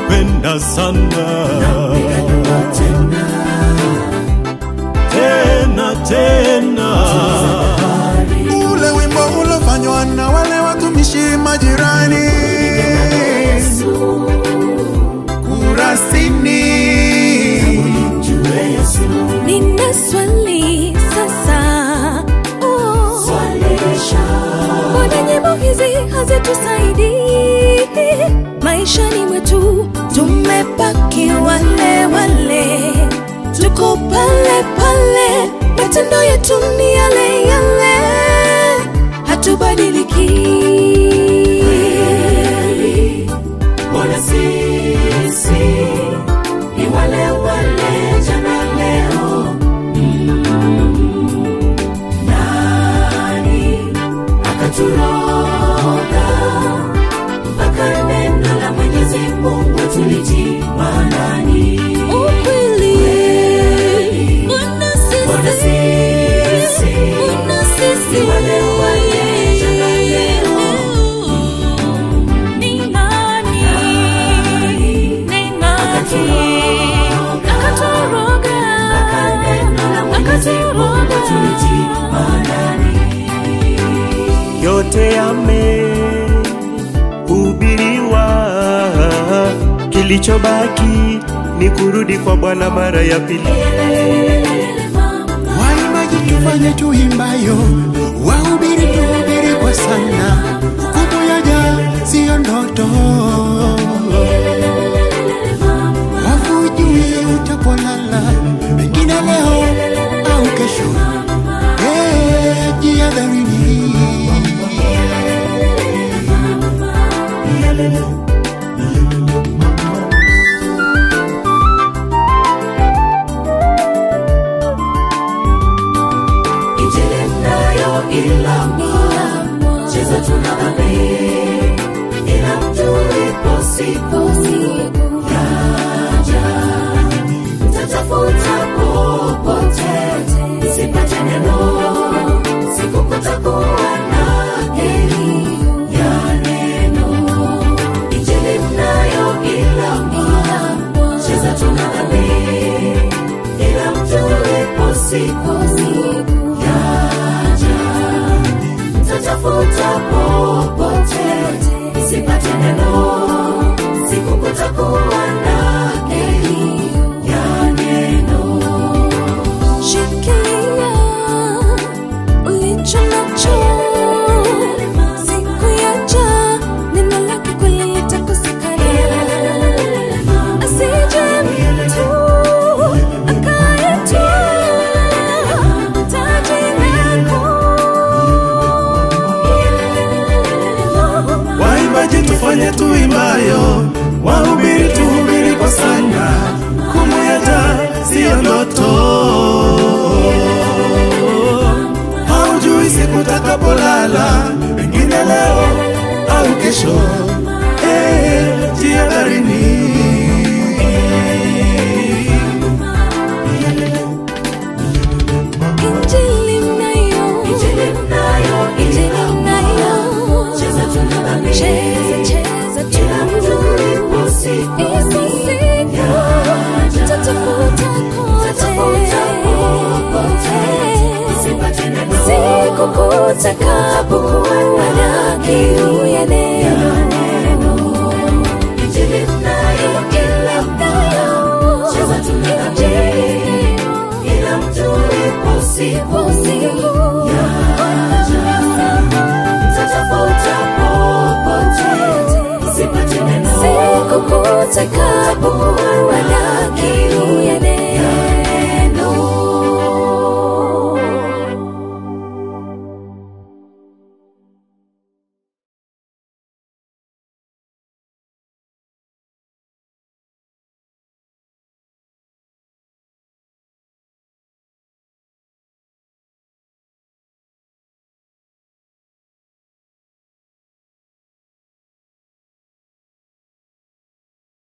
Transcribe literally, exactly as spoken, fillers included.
nakupenda sana. Tena tena ule wimbo ulofanywa na wale watumishi majirani Kurasini. Nina swali sasa, oh. Swalisha. Mbona nyimbo hizi hazitusaidii? Maishani mwetu tumebaki wale wale, tuko pale pale, matendo yetu ni yale yale, hatubadiliki. Mbona sisi ni wale wale jana leo? Mm. Nani akaturoga mpaka neno la Mwenyezi Mungu tulitii maanani? Ukweli Mbona sisi ni wale wale jana leo? Ni nani? Ni nani? Akatoroga mpaka neno la Mwenyezi Mungu tulitii maanani? yote yamehubiriwa, kilichobaki ni kurudi kwa Bwana mara ya pili. Waimbaji tufanye tuimbayo, wahubiri tuhubiri kwa sana, hukumu yaja sio ndoto. Hujui utapolala, pengine leo au kesho. Eh, jihadharini. Injili nayo ilamba, cheza tuna dhambi, ila mtulipo siku yaja. Mtatafuta popote, sipate neno, siku kutakuwa na heri ya neno. Injili nayo ilamba, cheza tuna dhambi, ila mtulipo siku yaja. Mtatafuta popote, sipate neno, siku kutakuwa na heri ya neno. Shikilia ulicho nacho, siku yaja neno lake kweli litakusikana. Asije mtu akayetwaa taji lako. Waimbaji tufanye tuimbayo, wahubiri tuhubiri kwa sana, hukumu yaja sio ndoto. Haujui siku utakapolala, pengine leo au kesho. Eh, jihadharini. Injili nayo, Injili nayo Injili nayo, cheza tuna dhambi, cheza cheza tu. ila mtulipo siku Ipo siku tutafuta Tutafuta popote, sipate neno, siku kutakapokuwa na kiu ya neno. Injili nayo ilamba, cheza tuna dhambi, ila mtulipo siku yaja. Mtatafuta popote, sipate neno, Siku kutakapokuwa